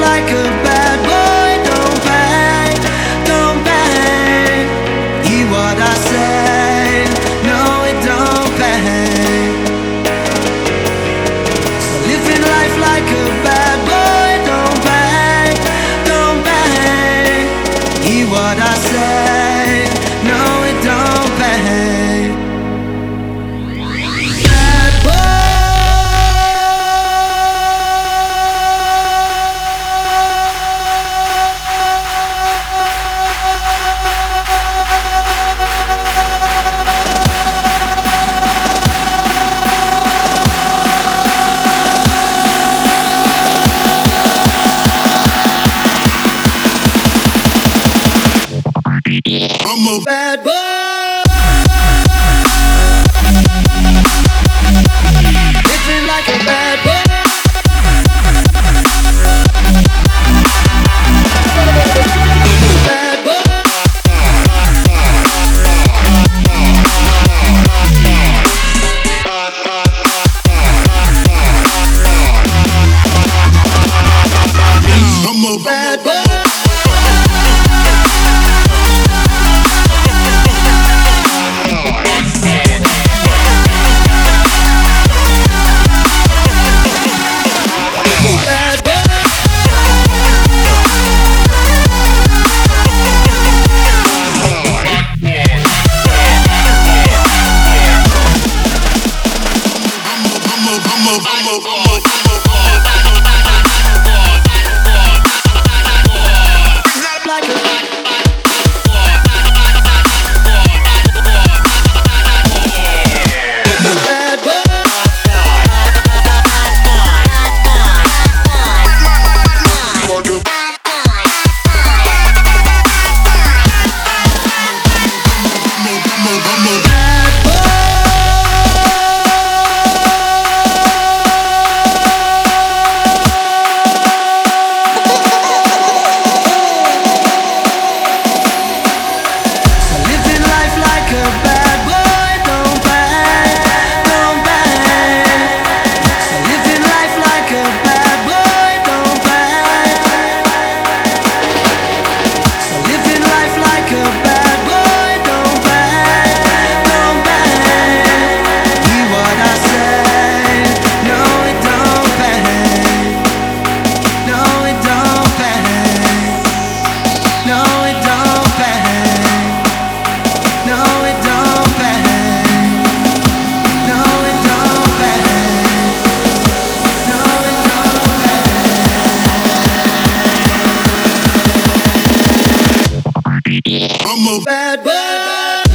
like a bad boy, don't bang, don't bang. Hear what I say, no it don't bang. So living life like a bad boy, don't bang, don't bang. Hear what I say, no it don't bang. Bad boy. I'm a bad boy. Living like a bad boy. Bad boy. I'm a bad boy. I'm a bad boy.